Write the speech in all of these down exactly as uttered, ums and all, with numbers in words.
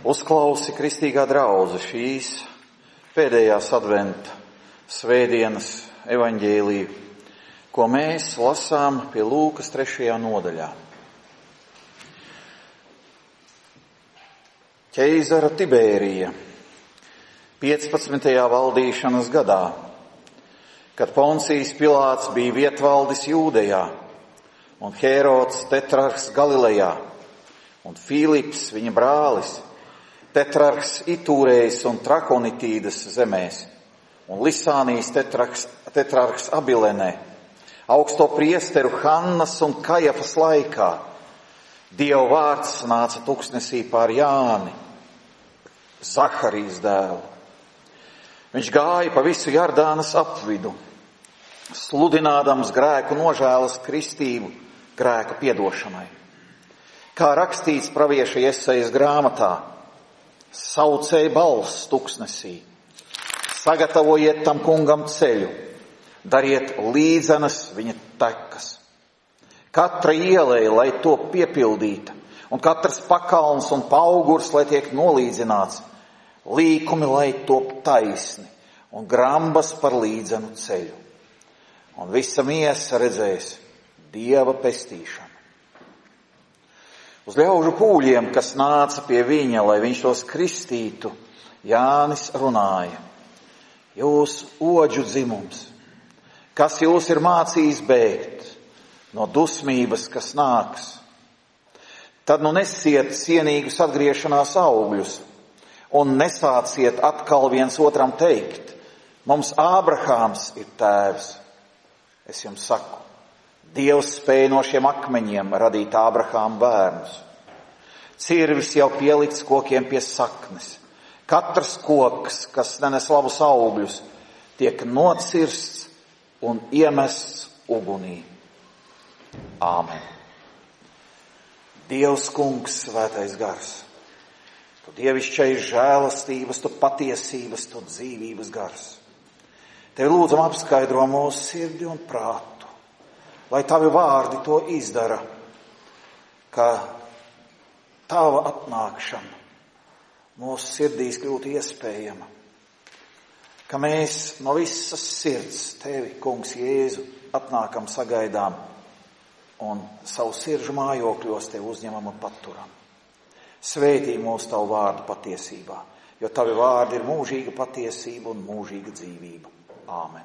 Uzklausi kristīgā draudze šīs pēdējās adventa svētdienas evaņģēliju, ko mēs lasām pie Lūkas trešajā nodaļā. Ķeizara Tibērija piecpadsmitajā valdīšanas gadā, kad Poncijs Pilāts bija vietvaldis Jūdejā un Hērods tetrarhs Galilejā un Filips viņa brālis, tetrarhs Itūrejs un Trakonitīdas zemēs un Lisānijas tetrarhs, tetrarhs Abilenē, augsto priesteru Hannas un Kajafas laikā, Dieva vārds nāca tuksnesī pār Jāni, Zaharijas dēlu. Viņš gāja pa visu Jardānas apvidu, sludinādams grēku nožēlas kristību grēku piedošanai. Kā rakstīts pravieša Jesajas grāmatā, saucēja balss tuksnesī, sagatavojiet tam kungam ceļu, dariet līdzenas viņa tekas. Katra ieleja, lai to piepildīta, un katrs pakalns un paugurs, lai tiek nolīdzināts, līkumi, lai top taisni, un grambas par līdzenu ceļu. Un visa miesa redzēs Dieva pestīšanu. Uz ļaužu pūļiem, kas nāca pie viņa, lai viņš tos kristītu, Jānis runāja: jūs oģu dzimums, kas jūs ir mācījis bēgt no dusmības, kas nāks, tad nu nesiet cienīgus atgriešanās augļus un nesāciet atkal viens otram teikt: mums Ābrahāms ir tēvs. Es jums saku, Dievs spēja no šiem akmeņiem radīt Ābrahāma bērnus. Cirvis jau pielikts kokiem pie saknes. Katrs koks, kas nenes labus augļus, tiek nocirsts un iemests ugunī. Āmen. Dievs kungs, svētais gars, tu dievišķais žēlastības, tu patiesības, tu dzīvības gars. Tevi lūdzam apskaidro mūsu sirdi un prātu, lai tavi vārdi to izdara, ka tava atnākšana mūsu sirdīs kļūtu iespējama, ka mēs no visas sirds tevi, kungs Jēzu, atnākam, sagaidām un savu sirdžu mājokļos tevi uzņemam un paturam. Svētī mūsu tavu vārdu patiesībā, jo tavi vārdi ir mūžīga patiesība un mūžīga dzīvība. Āmen.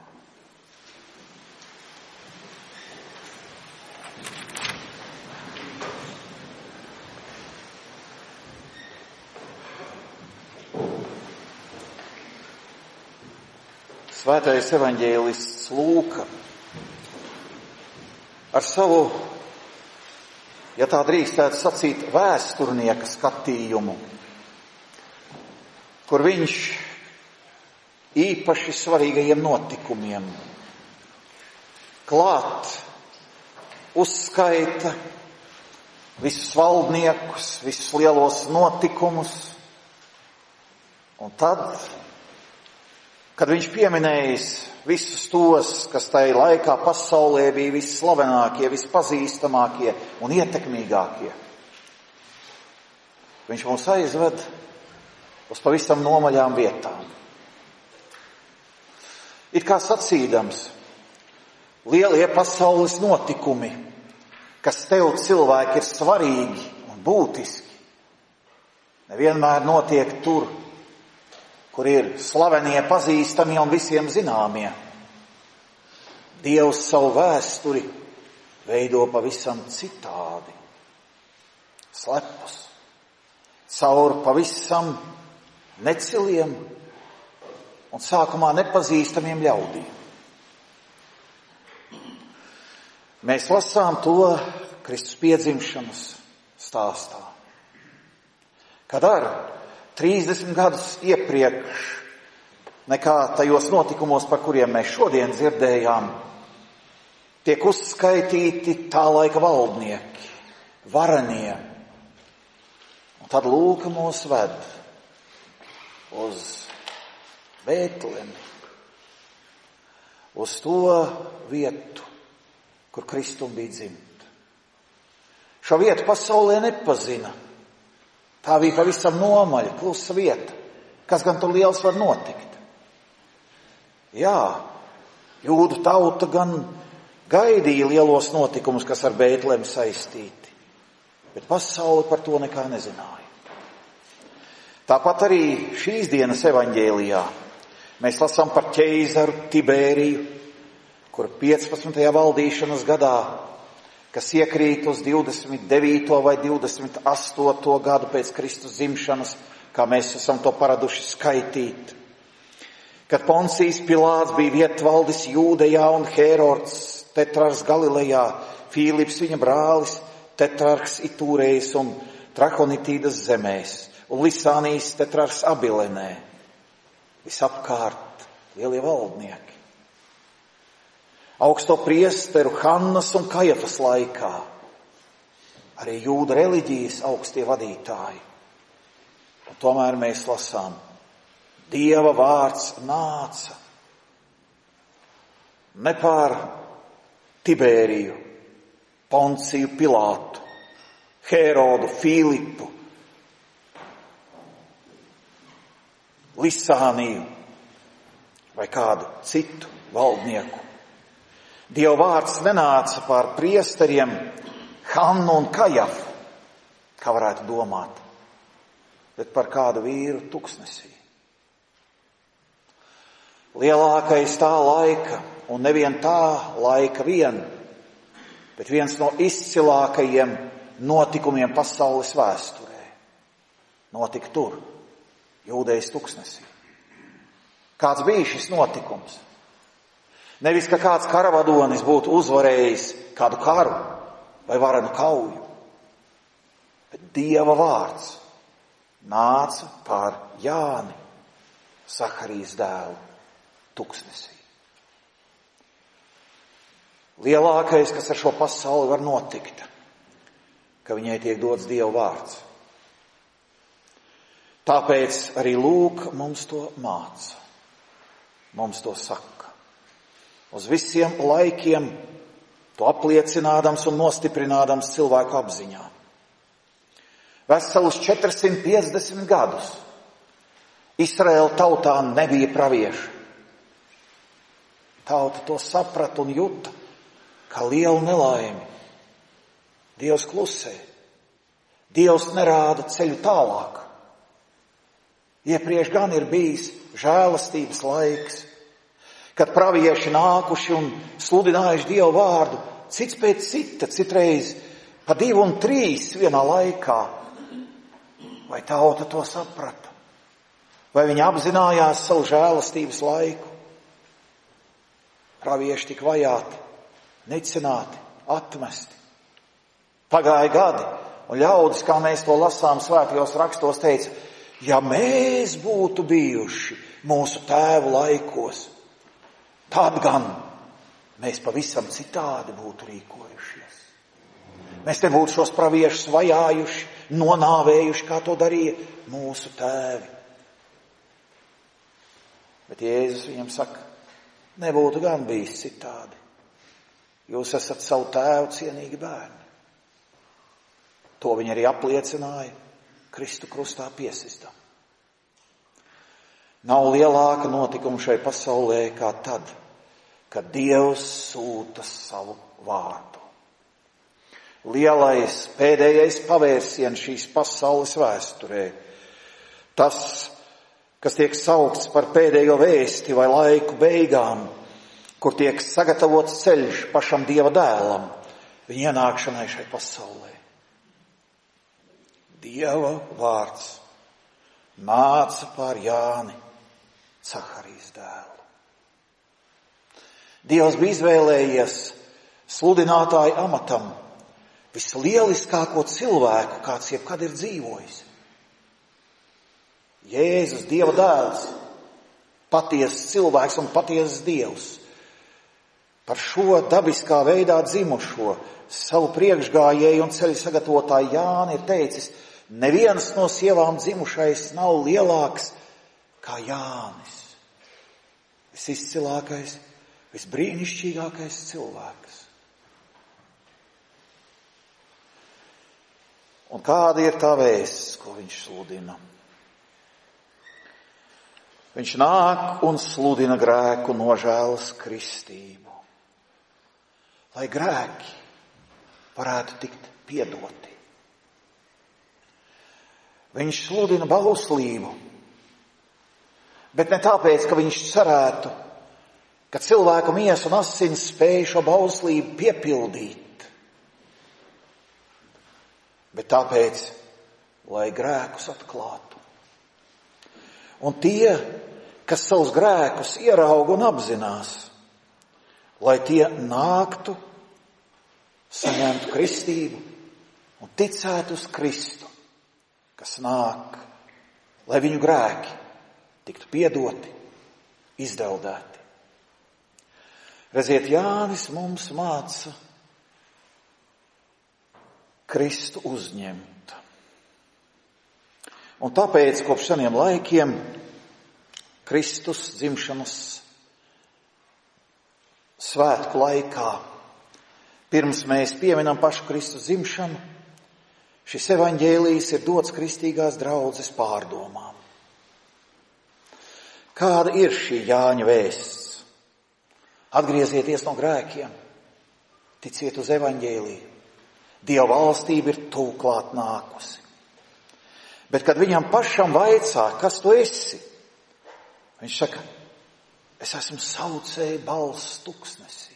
Svētais evaņģēlists Lūka ar savu, ja tā drīkstētu sacīt, vēsturnieka skatījumu, kur viņš īpaši svarīgajiem notikumiem klāt uzskaita visus valdniekus, visus lielos notikumus, un tad, kad viņš pieminējis visus tos, kas tajā laikā pasaulē bija visslavenākie, vispazīstamākie un ietekmīgākie, viņš mūs aizved uz pavisam nomaļām vietām. It kā sacīdams, lielie pasaules notikumi, kas tev cilvēki ir svarīgi un būtiski, nevienmēr notiek tur, kur ir slavenie, pazīstamie un visiem zināmie. Dievs savu vēsturi veido pavisam citādi, slepus, caur pavisam neciliem un sākumā nepazīstamiem ļaudīm. Mēs lasām to Kristus piedzimšanas stāstā, kad ar trīsdesmit gadus iepriekš nekā tajos notikumos, par kuriem mēs šodien dzirdējām, tiek uzskaitīti tā laika valdnieki, varenie. Un tad Lūka mūs ved uz Bētlemi, uz to vietu, kur Kristum bija dzimta. Šo vietu pasaulē nepazina, Tā bija pavisam nomaļa, klusa vieta. Kas gan tur liels var notikt? Jā, jūdu tauta gan gaidīja lielos notikumus, kas ar Bētlemi saistīti, bet pasaule par to nekā nezināja. Tāpat arī šīs dienas evaņģēlijā mēs lasām par ķeizaru Tibēriju, kur piecpadsmitajā valdīšanas gadā, kas iekrīt uz divdesmit devīto vai divdesmit astoto gadu pēc Kristus dzimšanas, kā mēs esam to paraduši skaitīt. Kad Poncijs Pilāts bija vietvaldis Jūdejā un Hērods tetrarhs Galilejā, Fīlips viņa brālis, tetrarhs Itūrejs un Trahonitīdas zemēs, un Lisānijas tetrarhs Abilenē. Visapkārt lielie valdnieki. Augsto priesteru Hannas un Kajafas laikā arī jūda reliģijas augstie vadītāji. Un tomēr mēs lasām, Dieva vārds nāca ne pār Tibēriju, Ponciju Pilātu, Hērodu, Fīlipu, Lisāniju vai kādu citu valdnieku. Dieva vārds nenāca pār priesteriem Hannu un Kajafu, kā varētu domāt, bet par kādu vīru tuksnesī. Lielākais tā laika, un nevien tā laika vien, bet viens no izcilākajiem notikumiem pasaules vēsturē notika tur, Jūdejas tuksnesī. Kāds bija šis notikums? Nevis, ka kāds karavadonis būtu uzvarējis kādu karu vai varenu kauju, bet Dieva vārds nāca pār Jāni, Zaharijas dēlu, tuksnesī. Lielākais, kas ar šo pasauli var notikt, ka viņai tiek dots Dieva vārds. Tāpēc arī Lūk mums to māca, mums to saka. Uz visiem laikiem to apliecinādams un nostiprinādams cilvēku apziņā. Veselus četrsimt piecdesmit gadus Izraēla tautā nebija pravieša. Tauta to saprata un juta kā lielu nelaimi. Dievs klusē. Dievs nerāda ceļu tālāk. Iepriekš gan ir bijis žēlastības laiks, kad pravieši nākuši un sludinājuši Dievu vārdu, cits pēc cita, citreiz pa divu un trīs vienā laikā. Vai tauta to saprata? Vai viņi apzinājās savu žēlastības laiku? Pravieši tika vajāti, nicināti, atmesti. Pagāja gadi, un ļaudis, kā mēs to lasām svētajos rakstos, teica, ja mēs būtu bijuši mūsu tēvu laikos, tad gan mēs pavisam citādi būtu rīkojušies. Mēs nebūtu šos praviešus vajājuši, nonāvējuši, kā to darīja mūsu tēvi. Bet Jēzus viņam saka, nebūtu gan bijis citādi. Jūs esat savu tēvu cienīgi bērni. To viņi arī apliecināja Kristu krustā piesistam. Nav lielāka notikuma šai pasaulē kā tad, kad Dievs sūta savu vārdu. Lielais, pēdējais pavērsiens šīs pasaules vēsturē. Tas, kas tiek saukts par pēdējo vēsti vai laiku beigām, kur tiek sagatavots ceļš pašam Dieva dēlam, viņa ienākšanai šai pasaulē. Dieva vārds nāca pār Jāni, Zaharijas dēlu. Dievs bija izvēlējies sludinātāju amatam vislieliskāko cilvēku, kāds jebkad ir dzīvojis. Jēzus, Dieva dēls, patiesas cilvēks un patiesas Dievs. Par šo dabiskā veidā dzimušo savu priekšgājēju un ceļu sagatavotāju Jāni ir teicis, neviens no sievām dzimušais nav lielāks kā Jānis. Visizcilākais, visbrīnišķīgākais cilvēks. Un kāda ir tā vēsts, ko viņš sludina? Viņš nāk un sludina grēku nožēlas kristību, lai grēki varētu tikt piedoti. Viņš sludina bauslību, bet ne tāpēc, ka viņš cerētu, ka cilvēku miesa un asins spēj šo bauslību piepildīt, bet tāpēc, lai grēkus atklātu. Un tie, kas savus grēkus ierauga un apzinās, lai tie nāktu, saņemtu kristību un ticētu uz Kristu, kas nāk, lai viņu grēki tiktu piedoti, izdeldēti. Redziet, Jānis mums māca Kristu uzņemt. Un tāpēc kopš seniem laikiem Kristus dzimšanas svētku laikā, pirms mēs pieminam pašu Kristus dzimšanu, šis evaņģēlijs ir dots kristīgās draudzes pārdomām. Kāda ir šī Jāņa vēsts? Atgriezieties no grēkiem, ticiet uz evaņģēliju. Dieva valstība ir tuvu klāt nākusi. Bet, kad viņam pašam vaicā, kas tu esi, viņš saka, es esmu saucēja balss tuksnesī.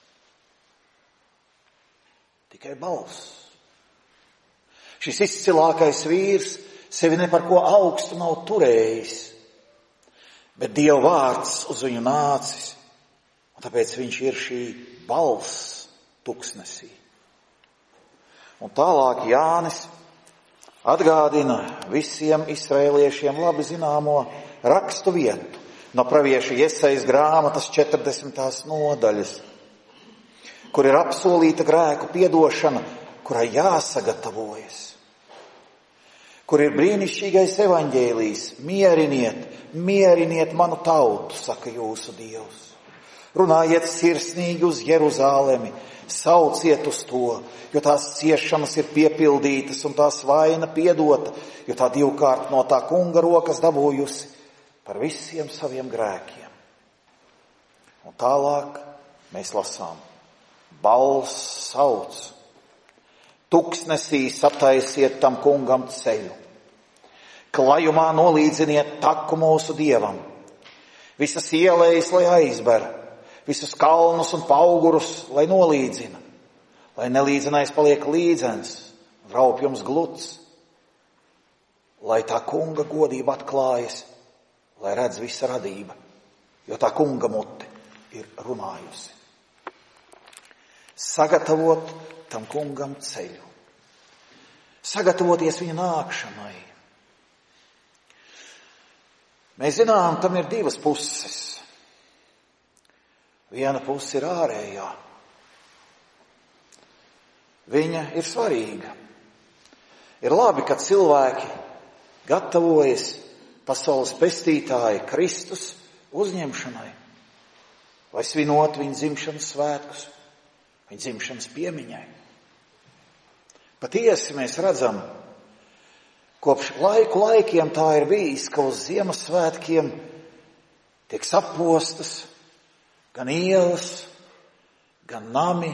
Tikai balss. Šis izcilākais vīrs sevi ne par ko augstu nav turējis, bet Dieva vārds uz viņu nācis, un tāpēc viņš ir šī balss tuksnesī. Un tālāk Jānis atgādina visiem izraēliešiem labi zināmo rakstu vietu no pravieša Jesajas grāmatas četrdesmitās nodaļas, kur ir apsolīta grēku piedošana, kurai jāsagatavojas, kur ir brīnišķīgais evaņģēlijs, mieriniet, mieriniet manu tautu, saka jūsu Dievs. Runājiet sirsnīgi uz Jeruzālemi, sauciet uz to, jo tās ciešanas ir piepildītas un tās vaina piedota, jo tā divkārt no tā kunga rokas dabūjusi par visiem saviem grēkiem. Un tālāk mēs lasām, balss sauc, tuksnesī sataisiet tam kungam ceļu, klajumā nolīdziniet taku mūsu Dievam, visas ielejas, lai aizber, visus kalnus un paugurus, lai nolīdzina, lai nelīdzenais paliek līdzens, raupjums gluds, lai tā kunga godība atklājas, lai redz visa radība, jo tā kunga mute ir runājusi. Sagatavot tam kungam ceļu, sagatavoties viņa nākšanai. Mēs zinām, tam ir divas puses. Viena puse ir ārējā. Viņa ir svarīga. Ir labi, ka cilvēki gatavojas pasaules pestītāja Kristus uzņemšanai, vai svinot viņa dzimšanas svētkus, viņa dzimšanas piemiņai. Patiesi mēs redzam, kopš laiku laikiem tā ir bijis, ka uz Ziemassvētkiem tiek sapostas gan ielas, gan nami,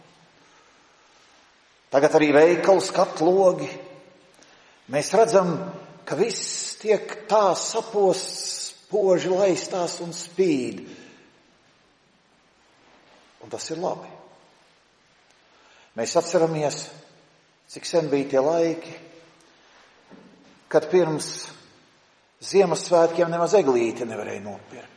tagad arī veikalu skatlogi. Mēs redzam, ka viss tiek tā saposts, spoži laistās un spīd. Un tas ir labi. Mēs atceramies, cik sen bija tie laiki, kad pirms Ziemassvētkiem nemaz eglīti nevarēja nopirkt.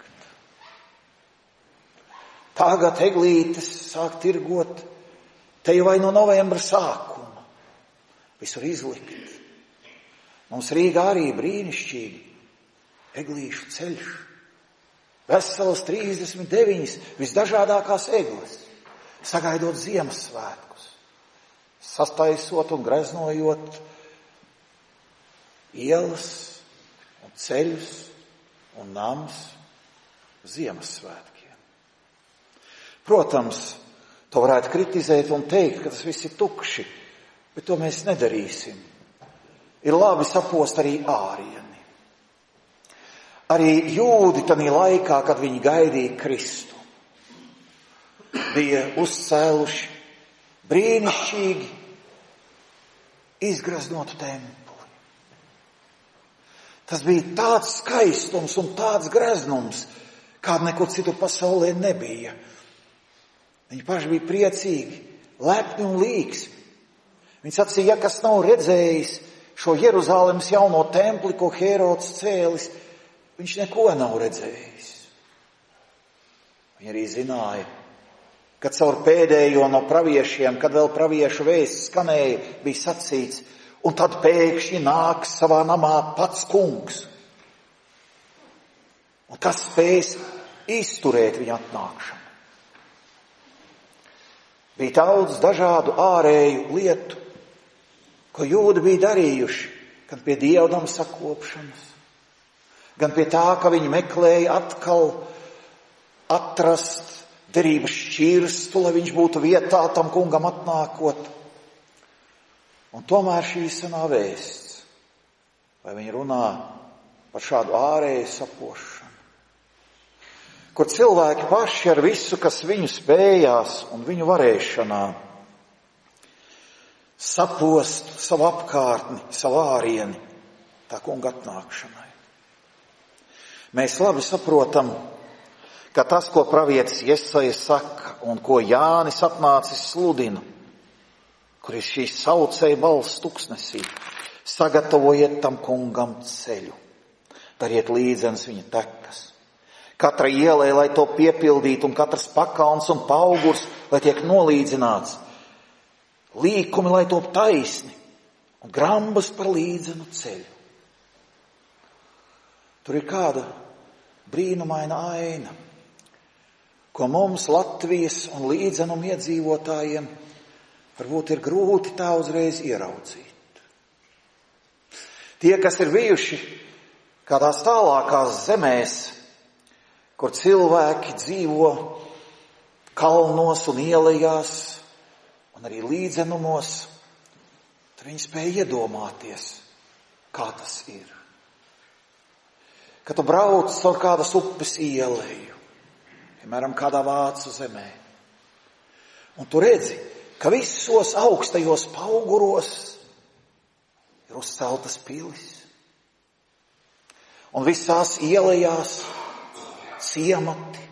Tagad eglītes sāk tirgot te jau vai no novembra sākuma. Visur izlikt. Mums Rīgā arī brīnišķīgi eglīšu ceļš. Veselas trīsdesmit deviņas visdažādākās egles, sagaidot Ziemassvētkus, sastaisot un greznojot ielas un ceļus un nams Ziemassvētkiem. Protams, to varētu kritizēt un teikt, ka tas viss ir tukši, bet to mēs nedarīsim. ir labi sapost arī ārieni. Arī jūdi tanī laikā, kad viņi gaidīja Kristu, bija uzcēluši brīnišķīgi izgraznotu templi. Tas bija tāds skaistums un tāds greznums, kāda nekur citur pasaulē nebija. Viņi paši bija priecīgi, lepni un līksmi. Viņi sacīja, ja kas nav redzējis šo Jeruzālemes jauno templi, ko Hērods cēlis, viņš neko nav redzējis. Viņi arī zināja, ka caur pēdējo no praviešiem, kad vēl praviešu vēsts skanēja, bija sacīts, un tad pēkšņi nāks savā namā pats kungs. Un tas spēs izturēt viņa atnākšanu. Bija daudz dažādu ārēju lietu, ko jūdi bija darījuši, gan pie dievnam sakopšanas, gan pie tā, ka viņi meklēja atkal atrast derības šķirstu, lai viņš būtu vietā tam kungam atnākot. Un tomēr šī senā vēsts, vai viņi runā par šādu ārēju sapošanu, kur cilvēki paši ar visu, kas viņu spējās un viņu varēšanā, sapost savu apkārtni, savu ārieni, tā kunga atnākšanai. Mēs labi saprotam, ka tas, ko pravietis Jesaja saka un ko Jānis atnācis sludina, kur ir šī saucēja balss tuksnesī, sagatavojiet tam kungam ceļu, dariet līdzenas viņa tekas. Katra ielai, lai to piepildītu, un katrs pakalns un paugurs, lai tiek nolīdzināts, līkumi, lai top taisni, un grambas par līdzenu ceļu. Tur ir kāda brīnumaina aina, ko mums Latvijas un līdzenum iedzīvotājiem varbūt ir grūti tā uzreiz ieraudzīt. Tie, kas ir bijuši kādās tālākās zemēs, kur cilvēki dzīvo kalnos un ielejās un arī līdzenumos, tad viņi spēja iedomāties, kā tas ir. Kad tu brauc caur kādas upes ieleju, piemēram, kādā vācu zemē, un tu redzi, ka visos augstajos pauguros ir uzceltas pilis, un visās ielejās ciemati,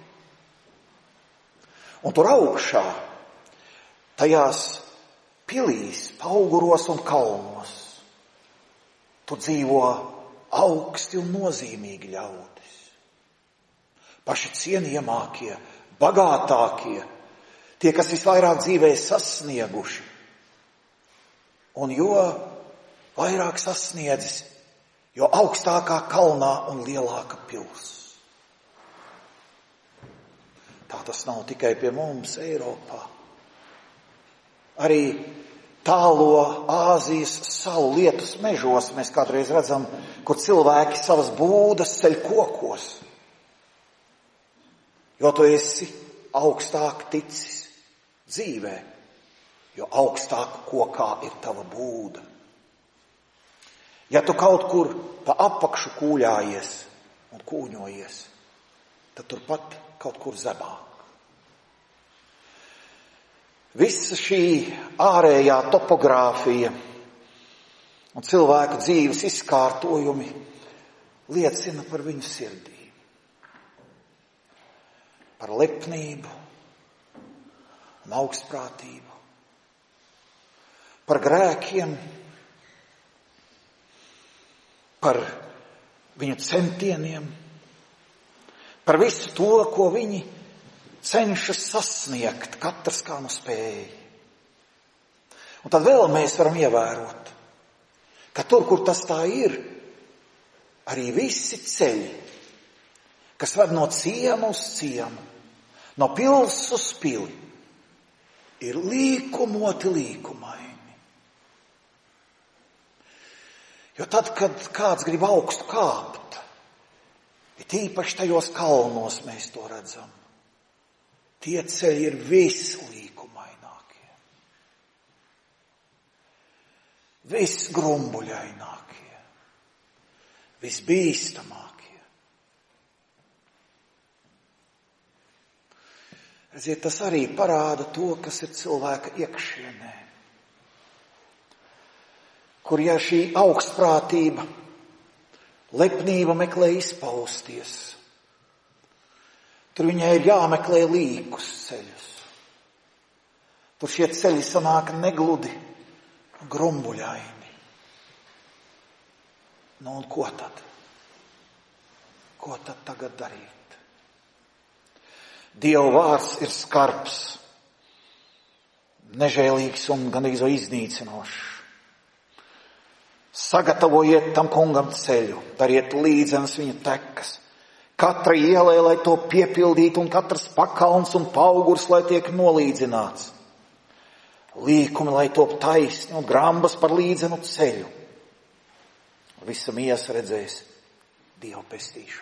un tur augšā, tajās pilīs, pauguros un kalnos, tur dzīvo augsti un nozīmīgi ļaudis. Paši cienījamākie, bagātākie, tie, kas visvairāk dzīvē sasnieguši. Un jo vairāk sasniedzis, jo augstākā kalnā un lielāka pils. Tā tas nav tikai pie mums Eiropā. Arī tālo Āzijas salu lietus mežos mēs kādreiz redzam, kur cilvēki savas būdas ceļ kokos. Jo tu esi augstāk ticis dzīvē, jo augstāk kokā ir tava būda. Ja tu kaut kur pa apakšu kūļājies un kūņojies, tad turpat kaut kur zemāk. Visa šī ārējā topogrāfija un cilvēku dzīves izkārtojumi liecina par viņu sirdību, par lepnību un augstprātību, par grēkiem, par viņu centieniem, par visu to, ko viņi cenšas sasniegt, katrs kā nu spēj. Un tad vēl mēs varam ievērot, ka tur, kur tas tā ir, arī visi ceļi, kas ved no ciema uz ciemu, no pils uz pili, ir līkumoti līkumaini. Jo tad, kad kāds grib augstu kāpt, ir tīpaši tajos kalnos mēs to redzam. Tie ceļi ir vislīkumainākie. visgrumbuļainākie, visbīstamākie. Redziet, tas arī parāda to, kas ir cilvēka iekšienē. Kur ja šī augstprātība, lepnība meklē izpausties, tur viņai ir jāmeklē līkus ceļus. Tur šie ceļi sanāk negludi, grumbuļaini. Nu un ko tad? Ko tad tagad darīt? Dieva vārds ir skarbs, nežēlīgs un gandrīz iznīcinošs. Sagatavojiet tam kungam ceļu, dariet līdzenas viņa tekas. Katra ielē, lai to piepildītu, un katrs pakalns un paugurs, lai tiek nolīdzināts. Līkumi, lai top taisni, un grambas par līdzenu ceļu. Visa miesa redzēs Dievu pestīšanu.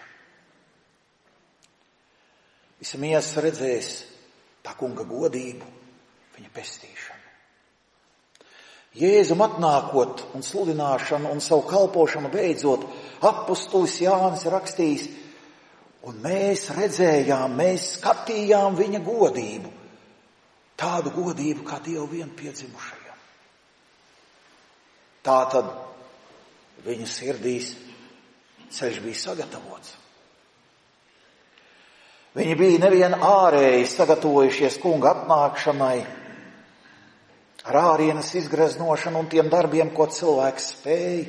Visa miesa redzēs tā kunga godību, viņa pestīšanu. Jēzum atnākot un sludināšanu un savu kalpošanu beidzot, apustulis Jānis rakstījis, un mēs redzējām, mēs skatījām viņa godību, tādu godību kā Dievu vienpiedzimušajam. Tātad viņu sirdīs ceļš bija sagatavots. Viņi bija nevien ārēji sagatavojušies kunga atnākšanai, ar ārienes izgreznošanu un tiem darbiem, ko cilvēks spēja,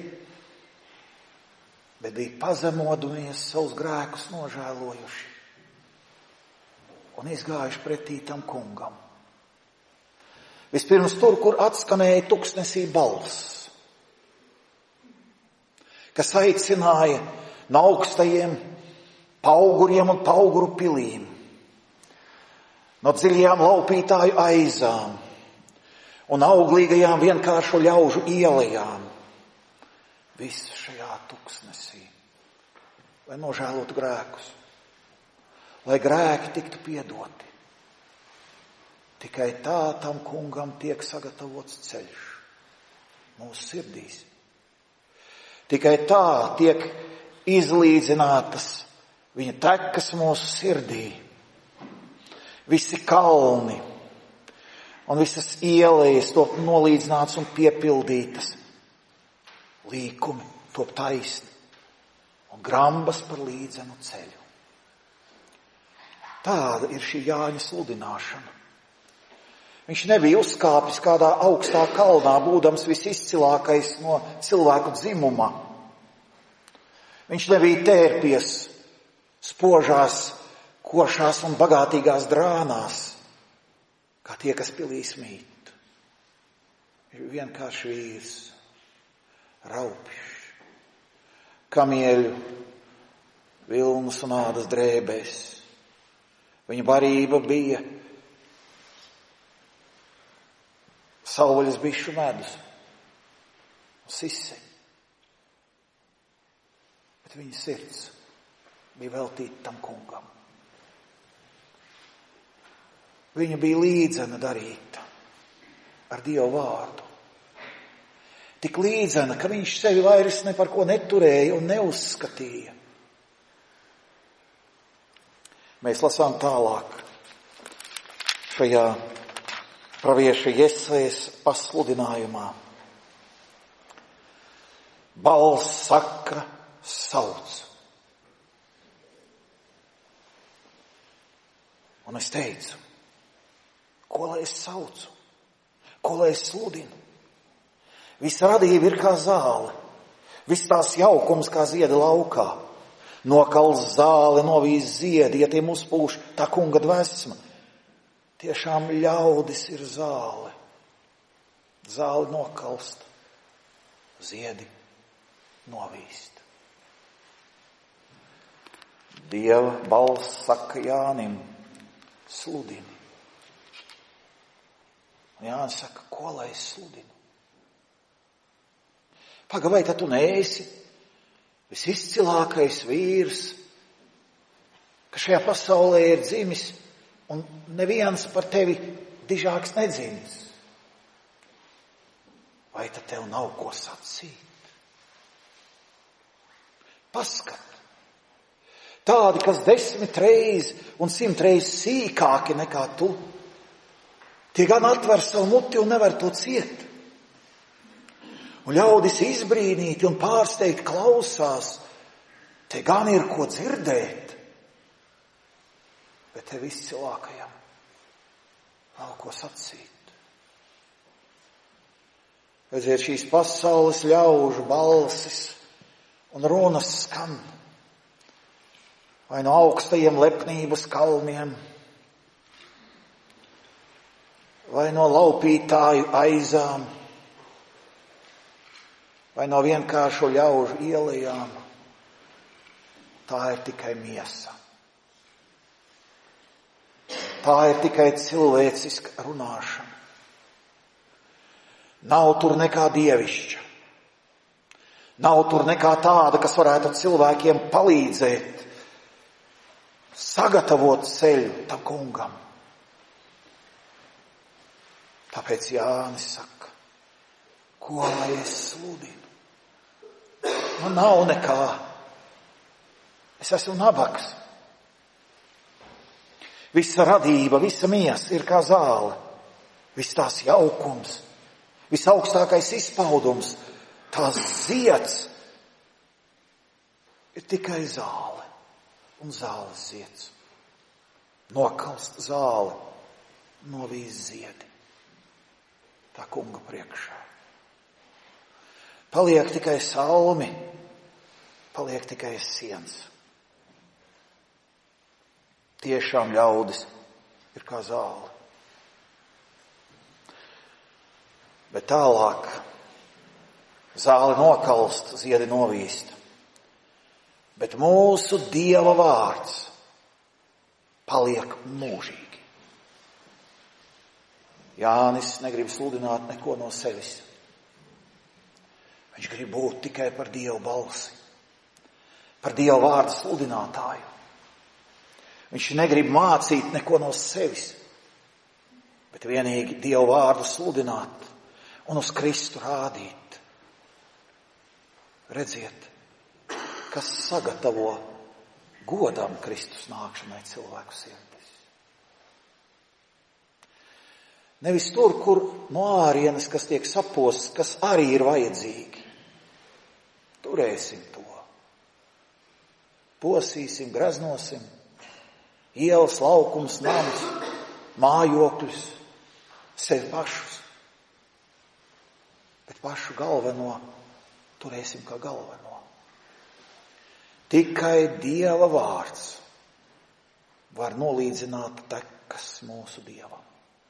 bet bija pazemodamies, savus grēkus nožēlojuši un izgājuši pretī tam kungam. Vispirms tur, kur atskanēja tuksnesī balss, kas aicināja no augstajiem pauguriem un pauguru pilīm, no dziļajām laupītāju aizām un auglīgajām vienkāršu ļaužu ielejām. Viss šajā tuksnesī, lai nožēlotu grēkus, lai grēki tiktu piedoti. Tikai tā tam kungam tiek sagatavots ceļš mūsu sirdīs. Tikai tā tiek izlīdzinātas viņa tekas mūsu sirdī. Visi kalni un visas ielejas top nolīdzināts un piepildītas. Līkumi top taisni un grambas par līdzenu ceļu. Tāda ir šī Jāņa sludināšana. Viņš nebija uzkāpis kādā augstā kalnā, būdams visizcilākais no cilvēku dzimuma. Viņš nebija tērpies spožās, košās un bagātīgās drānās, kā tie, kas pilīs mīt. Viņš bija vienkārši vīrs, raupjš, kamieļu, vilnas un ādas drēbēs. Viņa barība bija sauvaļas bišu medus un siseņi. Bet viņa sirds bija veltīta tam kungam. Viņa bija līdzena darīta ar Dievu vārdu. Tik līdzena, ka viņš sevi vairs ne par ko neturēja un neuzskatīja. Mēs lasām tālāk šajā pravieša Jesajas pasludinājumā. Balss saka, sauc. Un es teicu, ko lai es saucu, ko lai es sludinu? Visa radība ir kā zāle, viss tās jaukums kā ziedi laukā. Nokals zāle, novīs ziedi, ja tiem uzpūš tā kunga dvēsma. Tiešām ļaudis ir zāle. Zāle nokalst, ziedi novīst. Dieva balss saka Jānim, sludini. Un Jānis saka, ko lai es sludinu? Paga, vai tad tu neesi visizcilākais vīrs, ka šajā pasaulē ir dzimis, un neviens par tevi dižāks nedzimis? vai tad tev nav ko sacīt? Paskat. Tādi, kas desmit reizi un simt reizi sīkāki nekā tu, tie gan atver savu muti un nevar to ciet. Un ļaudis izbrīnīti un pārsteigti klausās, te gan ir ko dzirdēt, bet te viss cilvēkajam nav ko sacīt. Redziet, šīs pasaules ļaužu balsis un runas skan vai no augstajiem lepnības kalniem, vai no laupītāju aizām, vai no vienkāršu ļaužu ielejām. Tā ir tikai miesa. Tā ir tikai cilvēciska runāšana. Nav tur nekā dievišķa. Nav tur nekā tāda, kas varētu cilvēkiem palīdzēt, sagatavot ceļu tam kungam. Tāpēc Jānis saka, ko lai es sludinu? Man nav nekā. Es esmu nabaks. Visa radība, visa miesa ir kā zāle. Viss tās jaukums, visaugstākais izpaudums, tās zieds ir tikai zāle un zāles zieds. Nokalst zāle, novīz ziedi. Tā kunga priekšā. Paliek tikai salmi, paliek tikai siens. Tiešām ļaudis ir kā zāle. Bet tālāk zāle nokalst, ziedi novīst. Bet mūsu Dieva vārds paliek mūžīgi. Jānis negrib sludināt neko no sevis. Viņš grib būt tikai par Dievu balsi, par Dieva vārdu sludinātāju. Viņš negrib mācīt neko no sevis, bet vienīgi Dieva vārdu sludināt un uz Kristu rādīt. Redziet, kas sagatavo godam Kristus nākšanai cilvēku sirdis. Nevis tur, kur no ārienes, kas tiek saposts, kas arī ir vajadzīgi. Turēsim to. Posīsim, graznosim, ielas, laukums, namus, mājokļus, sevi pašus. Bet pašu galveno turēsim kā galveno. Tikai Dieva vārds var nolīdzināt tekas mūsu Dievam.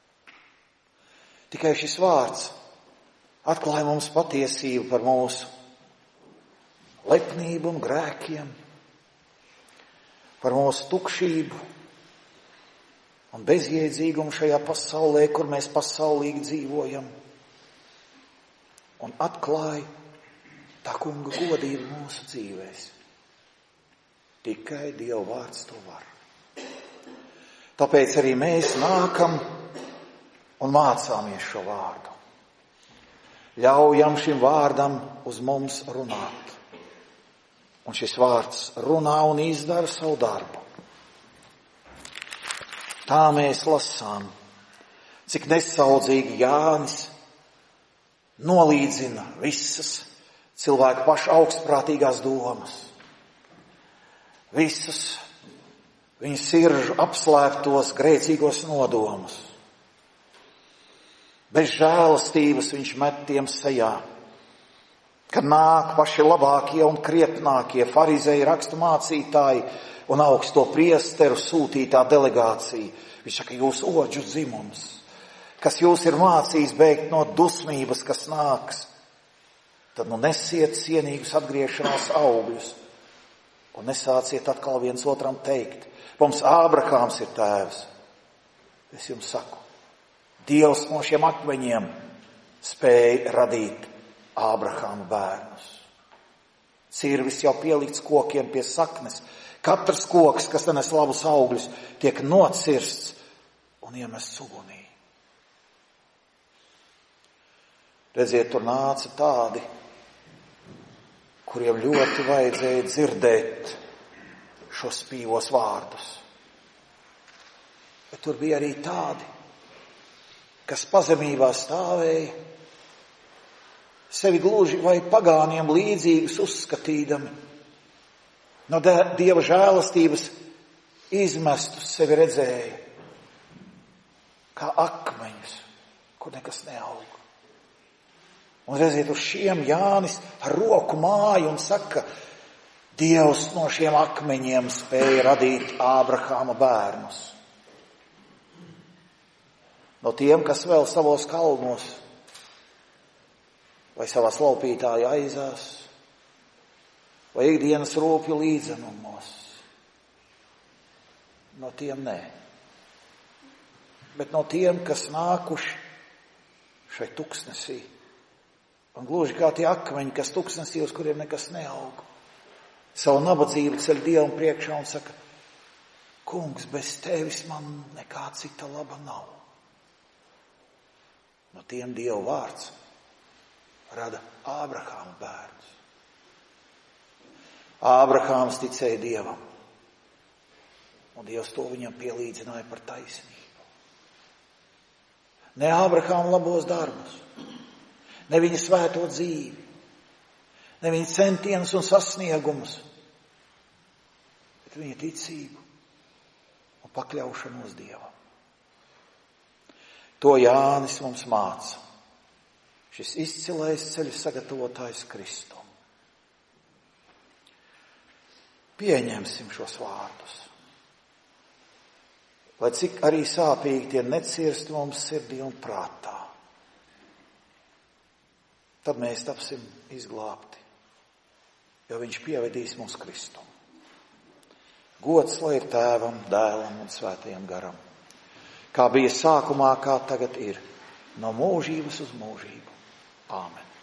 Tikai šis vārds atklāja mums patiesību par mūsu lepnību un grēkiem, par mūsu tukšību un bezjēdzīgumu šajā pasaulē, kur mēs pasaulīgi dzīvojam, un atklāja tā kunga godību mūsu dzīvēs. Tikai Dieva vārds to var. Tāpēc arī mēs nākam un mācāmies šo vārdu. Ļaujam šim vārdam uz mums runāt. Un šis vārds runā un izdara savu darbu. Tā mēs lasām, cik nesaudzīgi Jānis nolīdzina visas cilvēku pašu augstprātīgās domas. Visas viņa siržu apslēptos grēcīgos nodomus. Bez žēlastības viņš met tiem sejā, kad nāk paši labākie un krietnākie farizēji, rakstu mācītāji un augsto priesteru sūtītā delegācija. Viņš saka, jūs oģu dzimums, kas jūs ir mācījis bēgt no dusmības, kas nāks, tad nu nesiet cienīgus atgriešanās augļus un nesāciet atkal viens otram teikt, mums Ābrahāms ir tēvs. Es jums saku, Dievs no šiem akmeņiem spēja radīt Ābrahāma bērnus. Cirvis jau pielikts kokiem pie saknes. Katrs koks, kas nenes labus augļus, tiek nocirsts un iemests ugunī. Redziet, tur nāca tādi, kuriem ļoti vajadzēja dzirdēt šos spīvos vārdus. Bet tur bija arī tādi, kas pazemībā stāvēja, sevi gluži vai pagāniem līdzīgus uzskatīdami, no Dieva žēlastības izmestus sevi redzēja, kā akmeņus, kur nekas neaug. Un redziet, uz šiem Jānis ar roku māju un saka, Dievs no šiem akmeņiem spēja radīt Ābrahāma bērnus. No tiem, kas vēl savos kalnos vai savās laupītāja aizās, vai ikdienas rūpju līdzenumos. No tiem nē. Bet no tiem, kas nākuši šai tuksnesī, un gluži kā tie akmeņi, kas tuksnesī, uz kuriem nekas neaug, savu nabadzību ceļ Dievam priekšā un saka, kungs, bez tevis man nekā cita laba nav. No tiem Dieva vārds rada Ābrahāma bērns. Ābrahāms ticēja Dievam, un Dievs to viņam pielīdzināja par taisnību. Ne Ābrahāma labos darbus, ne viņa svēto dzīvi, ne viņa centienus un sasniegumus, bet viņa ticību un pakļaušanos Dievam. To Jānis mums māca. Šis izcilais ceļu sagatavotājs Kristum. Pieņemsim šos vārdus. Lai cik arī sāpīgi tie necirst mums sirdī un prātā, tad mēs tapsim izglābti, jo viņš pievedīs mūs Kristum. Gods lai ir Tēvam, Dēlam un Svētajam garam, kā bija sākumā, kā tagad ir, no mūžības uz mūžību. Āmen.